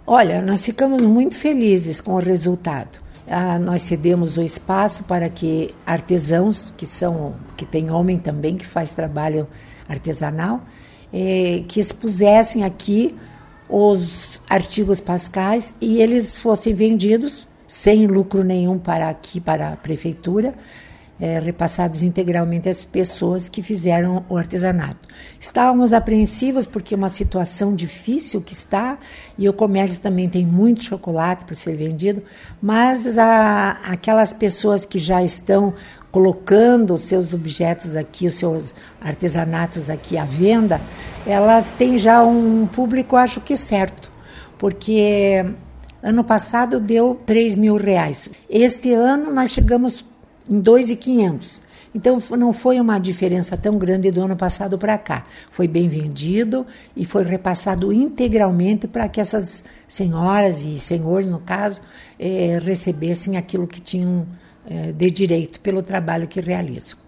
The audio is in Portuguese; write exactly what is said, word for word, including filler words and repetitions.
Olha, nós ficamos muito felizes com o resultado. Ah, nós cedemos o espaço para que artesãos, que são, que tem homem também que faz trabalho artesanal, eh, que expusessem aqui os artigos pascais e eles fossem vendidos sem lucro nenhum para aqui, para a prefeitura, é, repassados integralmente às pessoas que fizeram o artesanato. Estávamos apreensivos porque é uma situação difícil que está, e o comércio também tem muito chocolate para ser vendido, mas a, aquelas pessoas que já estão colocando os seus objetos aqui, os seus artesanatos aqui à venda, elas têm já um público, acho que certo, porque ano passado deu três mil reais. Este ano nós chegamos em dois mil e quinhentos. Então não foi uma diferença tão grande do ano passado para cá. Foi bem vendido e foi repassado integralmente para que essas senhoras e senhores, no caso, eh, recebessem aquilo que tinham eh, de direito pelo trabalho que realizam.